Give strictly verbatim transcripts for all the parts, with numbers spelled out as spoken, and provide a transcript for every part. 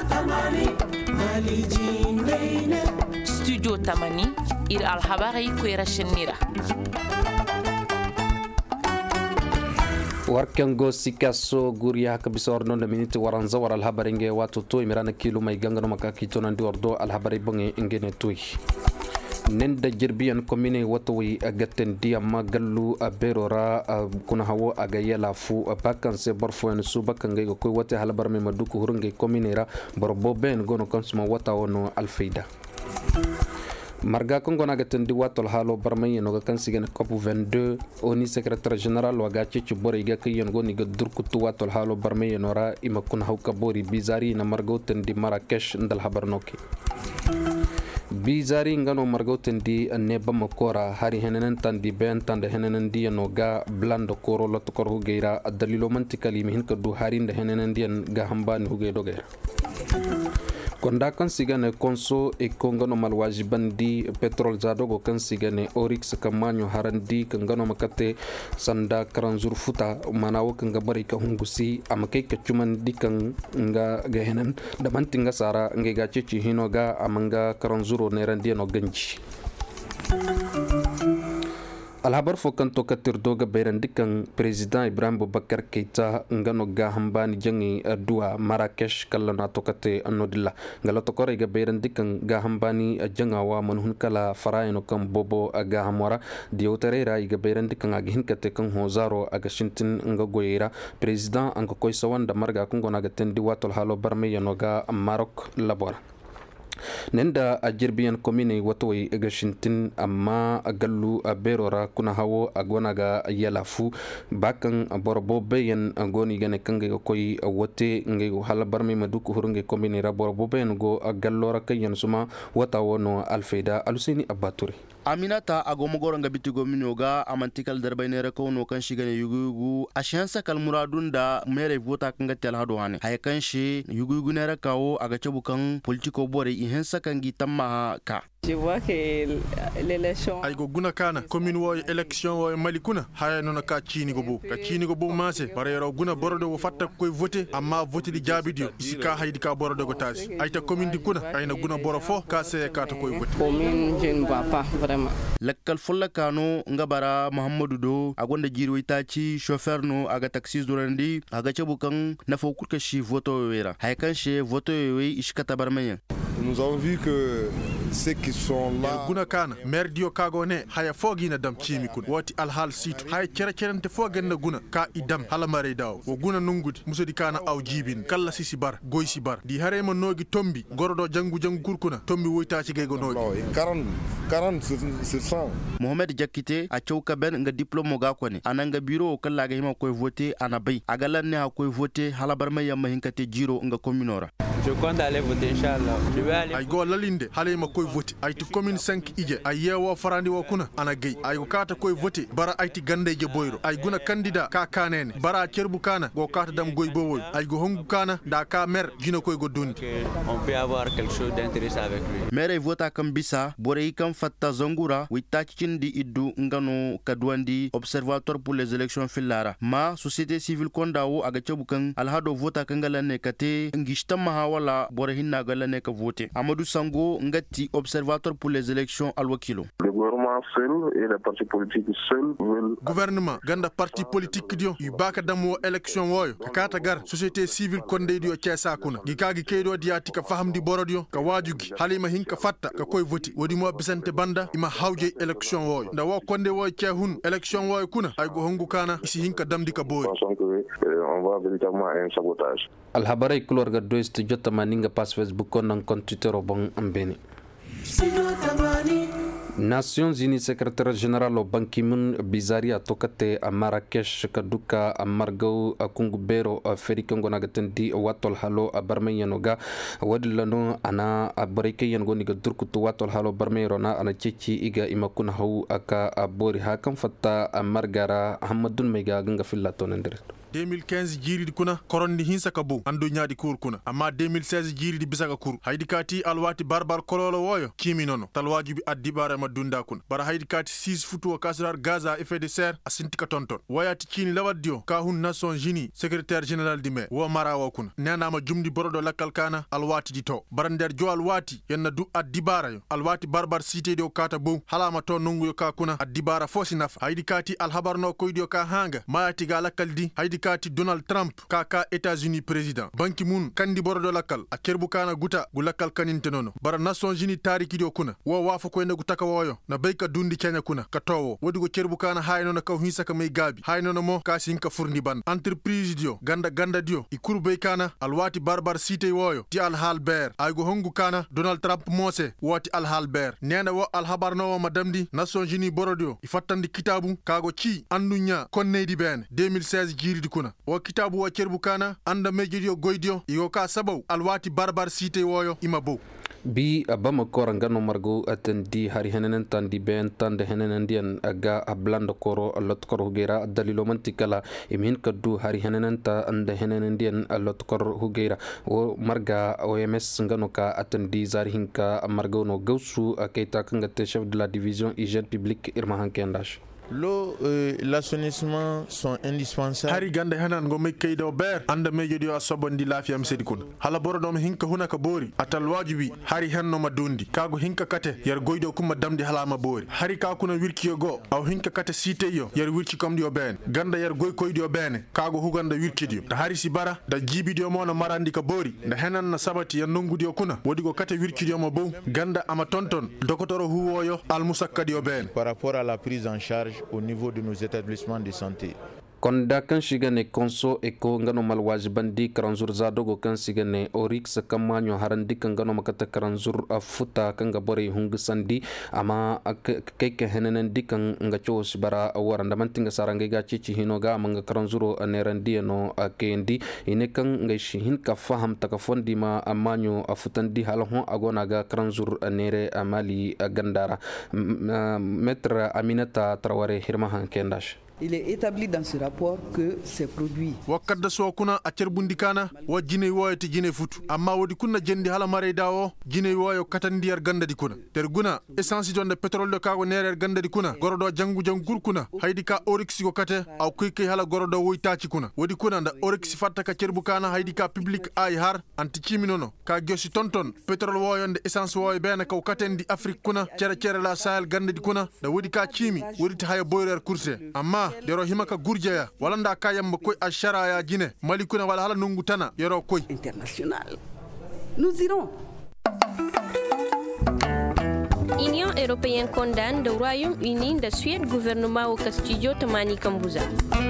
Studio Tamani ir alhabari kwera shenira. warkango sikaso guriya kabisorno na minute waranza war alhabari nge watu to imirana kilo mai gangano makaki to nandi ordo alhabari bonge ngene toy nenda jirbiyan komine watoi agaten dia magallu aberora kuna hawo agayela fu bakan se borfo en subakan nge ko wate halbar me maduku hurunge komine ra borbo ben gono konsuma wata wono alfeida marga kongo naga tendi watol halo barmaye no kan sigen cop vingt-deux oni secrétaire général waga ci bori ga kayen goni ga durku tu watol halo barmaye nora imakun hawka bori bizari na margo tendi marrakesh ndal habarnoki bizari ngano margo tendi neba makora hari henen tandi ben tande henen di no ga blando koro lot kor hugeira dalilo mantikali mihin ka du hari nda henen di ga hambani huge dogera konda kan sigane konso e kongano malwajiban di petrol zadogo kan sigane orix kamanyo harandi kangano makate sanda karanzur futa manawo kanga bari ka hungusi amakai ka cuman dikan nga gahenan da mantinga sara nge ga cici hinoga amanga karanzuro ne randi no ganji alhabar fokan to katir doga bayran dikan president Ibrahim Boubacar Keita ngano ga hambani jangi dua Marrakesh kallana to kate anodilla ngalo to kore ga bayran dikan ga hambani jangawa manhun kala farayno kam bobo aga hamora diotarera ga bayran dikan aga hinkate kan hozaro aga shintin nga goyera president ango koy sawanda marga kungo naga tendi watol halo barme yanoga Maroc labora nenda ajirbiyan komine watoi gashintin amma agallu aberora kuna hawo agwanaga yalafu bakan borbo bayan goni gane kange koy wote nge hala barmi maduku hurunge komine ra borbo bayan go agallora kayan suma wata wono alfeda alusini abature aminata agomogoro nga bitigo minoga amantikal darbaynere ko no kan shigane yugugu ashansa kal muradun da mere vota kanga tel hado hane hay kan shi yugugu nere kawo aga chabukan politiko bore ihensa kangi tamma ka Je vois que l'élection ay go guna kana commune wo election wo malikuna hay non ka chini go bo ka chini go bo mase barero guna bordo wo fatta koy voter amma voter di jabidio isika haydi ka bordo go tasi ay ta commune di kuna ay na guna boro fo ka se ka to koy voter commune je ne vois pas vraiment lakkal fulla kano ngabara muhammadu do agonda jirwi taci chauffeur no aga taxi durandi aga chabukan na fo kurka shi voto wera hay kan shi voto we iskata barmaya. Nous avons vu que ceux qui sont là guna kana merdio kagone haya fogi na dam chimi kun wati alhal situ haya kera kerante fogen na guna ka idam hala mare daw wo guna nungudi musodi kana aw jibin kala sisi bar goy si bar di hare mo nogi tombi gorodo jangu jangu kurkuna tombi woyta ci gego nogi quarante quarante sur cent. Mohamed Jakite a chauka ben nga diplôme ga kone ananga bureau kala ga hima koy voter anabay agalan ne ha koy voter hala bar may yamma hinkate jiro nga communora. Je compte aller voter inchallah. Je vais aller. Ay go lalinde hale ma koy voter ay to commune cinq ije ay yewo farandi wo kuna ana gay ay go kata koy voter bara ay ti gande je boyro ay guna candidat ka kanene bara cerbu kana go kata dam goy bowoy ay go hongu kana da ka mer gina koy go dondi. On peut avoir quelque chose d'intéressant avec lui. Mere vota kam bisa bore kam fatta zongura wita cindi iddu ngano kadwandi observatoire pour les élections filara ma société civile kondawo aga cebukan alhado vota kangalane kate ngistama wala bore hinna galane ka voter Amadou Sango ngati observatoire pour les élections alwakilo. Le gouvernement seul et les partis politiques seuls veulent gouvernement ganda parti politique dio ibaka damo élection woyo kata gar société civile konde dio tiesa kuna gikagi keido diati ka fahamdi borodio ka wajugi halima hinka fatta ka koy voti wodi mo bisante banda ima hawje élection woyo nda wo konde woy cehun élection woyo kuna ay go hongu kana isi hinka damdi ka boy on va véritablement un sabotage. alhabarai kulor ga doist jotta maninga pass Facebook kon nan kon Twitter bon ambeni. Nations Unies secrétaire général au Ban Ki-moon bizari atokate a Marrakesh kaduka a margau a kungubero a ferikongo nagatendi watol halo a barmayanoga wadilano ana a bareke yango niga durkutu watol halo barmayro na ana cici iga imakuna hau aka a bori hakan fatta a margara hamadun mega ganga fillato nandere. deux mille quinze jiiridi kuna korondi hinsa ka bow andu nyaadi kur kuna amma deux mille seize jiiridi bisaga kur haydi kati alwati barbar kololo woyo kimi nono talwajibi addibara ma dunda kuna bara haydi kati six futu wa kasrar gaza effet de serre asintika tonton wayati chini lawaddio ka hun Nations Unies secrétaire général di me wo marawa kuna nena ma jumdi borodo lakkal kana alwati di to barander jo alwati yenna du addibara yo alwati barbar cité do kata bow halama to nungu yo ka kuna addibara fosi nafa haydi kati alhabarno koydio ka hanga mayati ga lakkal di haydi kati Donald Trump kaka États-Unis président banki mun kandi borodo lakkal a kerbu kana guta gu lakkal kaninte nono bara Nations Unies tariki do kuna wo wafa ko ende gutaka woyo na bayka dundi kenya kuna ka towo wodi go kerbu kana hayno na ka hinsa ka may gabi hayno no mo ka sinka furni ban entreprise dio ganda ganda dio i kurbey kana alwati barbar cité woyo ti al halber ay go hongu kana Donald Trump mose woti al halber nena wo al habarno ma damdi Nations Unies borodio i fattandi kitabu kago ci andunya konneydi ben deux mille seize jiiridi kuna wo kitabu wo kerbu kana anda mejedio goydio iyo ka sabaw alwati barbar cité woyo ima bow bi abama kora ngano margo atandi hari hanenen tandi ben tande hanenen dian aga ablando koro lot koro hugera dalilo mantikala imin kaddu hari hanenen ta ande hanenen dian lot koro hugera o marga O M S ngano ka atandi zari hinka margo no gausu akaita kangate chef de la division hygiène publique Irma Hankendash. L'eau et l'assainissement sont indispensables. Hari gande hanan go me kaydo ber anda me jodi asobondi lafiyam sedi kun hala borodom hinka hunaka bori atal wajibi hari henno ma dundi kago hinka kate yar goydo kuma damdi halama bori hari ka kuna wirkiyo go aw hinka kate siteyo yar wirki komdi o ben ganda yar goy koydi o ben kago huganda wirkidio da hari si bara da jibidio mo no marandi ka bori da hanan na sabati yan nongudi o kuna wodi go kate wirkidio mo bow ganda ama tonton dokotoro huwoyo al musakkadi o ben par rapport à la prise en charge au niveau de nos établissements de santé. konda kan shigane konso eko ngano malwaji bandi karanzur zadogo kan sigane orix kamanyo harandi kan ngano makata karanzur futa kan gabore hungu sandi ama keke henenen dikan ngacho sibara waranda mantinga sarange ga cici hinoga manga karanzuro anerandi no akendi ine kan ngaishi hin ka faham takafondi ma amanyo afutandi halho agona ga karanzur anere amali gandara metra Aminata Traoré Irma Hankendash. Il est établi dans ce rapport que ces produits wakadda so kuna a cerbundi kana wa jine woyati jine futu amma wodi kunna jendi hala mare dawo jine woyo katandiyar gandadi kuna ter guna essence jonde pétrole do kago nerer gandadi kuna gorodo jangu jangur kuna haydi ka orix go kate aw kuy hala gorodo woytaci kuna wodi kuna da orix fatta ka cerbu kana haydi ka public ay har anti chiminono ka gyosi tonton pétrole woyo de essence woyo bena ka katendi Afrique kuna cere cere la Sahel gandadi kuna da wodi ka chimi wodi ta haya boyrer course amma dero himaka gurjeya walanda kayam koy ashara ya jine malikuna wala hala nungu tana yero koy international. Nous irons. Union européenne condamne le Royaume-Uni de Suède gouvernement au Castillo Tamani Kambuza.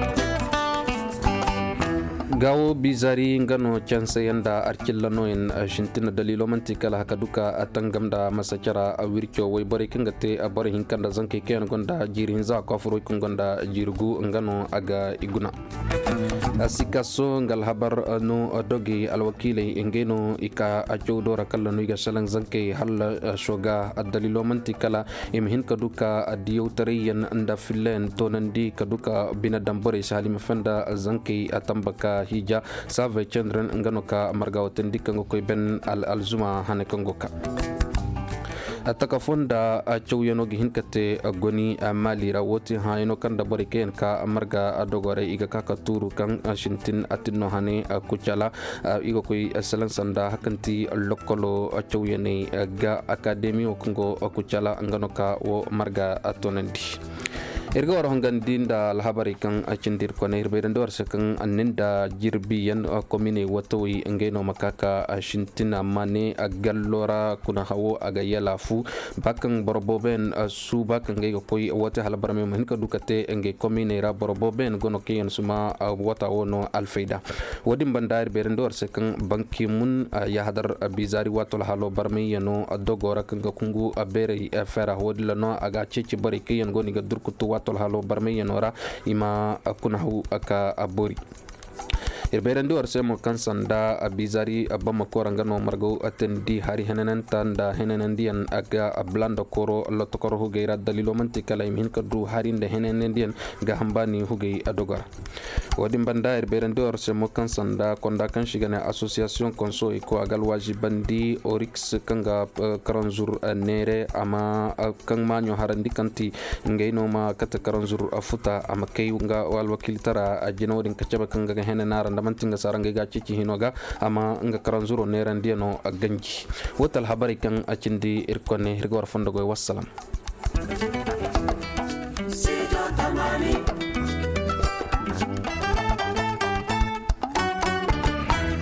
gawo bizari ngano chance yanda arkillano en shintina dalilo mantikala hakaduka atangamda masachara awircho way bore kingate abore hinkanda zanke ken gonda jirin za ko furo kungonda jirgu ngano aga iguna asikaso ngal habar no dogi alwakile engeno ika achodora kallano iga salang zanke hal shoga dalilo mantikala imhin kaduka adiyo tariyan anda filen tonandi kaduka binadam bore salim fanda zanke atambaka hija save chandran ngano ka margawaten dikango koy ben al alzuma hane kango ka ataka fonda chowyano gi hinkate goni mali rawoti hayno kanda bariken ka marga adogore iga kaka turu kan shintin atinno hane kuchala igo koy salan sanda hakanti lokolo chowyane ga academy o kongo kuchala ngano ka wo marga atonandi erga war hongan dinda alhabari kan achindir ko neer be ndor sekan annenda jirbiyan komine watoyi ngeno makaka shintina mane agallora kuna hawo aga yala fu bakan borboben suba kan ngey koy wata halbar me hin ka dukate nge komine ra borboben gono kiyen suma wata wono alfaida wodim bandar be ndor sekan banki mun ya hadar bizari watol halo barme yano dogora kan kungu abere fera hodlano aga cici bari kiyen goni ga durkutu watol halo barme yanora ima kunahu aka abori irbeeran do arsemo kan sanda abizari abama koranga no margo atendi hari henanan tanda henanan dian aga ablanda koro lotokoro hugeira dalilo manti kala imhin kadu hari nde henanan dian ga hambani hugei adogar wadin banda irbeeran do arsemo kan sanda konda kan shigana association konso iko agal wajibandi orix kanga karanzur nere ama kang manyo harandi kanti ngaino ma kata karanzur afuta ama kayunga wal wakilitara ajinodin kachaba kanga henanan mantinga saranga ga cici hinoga ama nga karanzuro neran diano ganji wotal habari kan acindi irkone hirgor fondogo wassalam.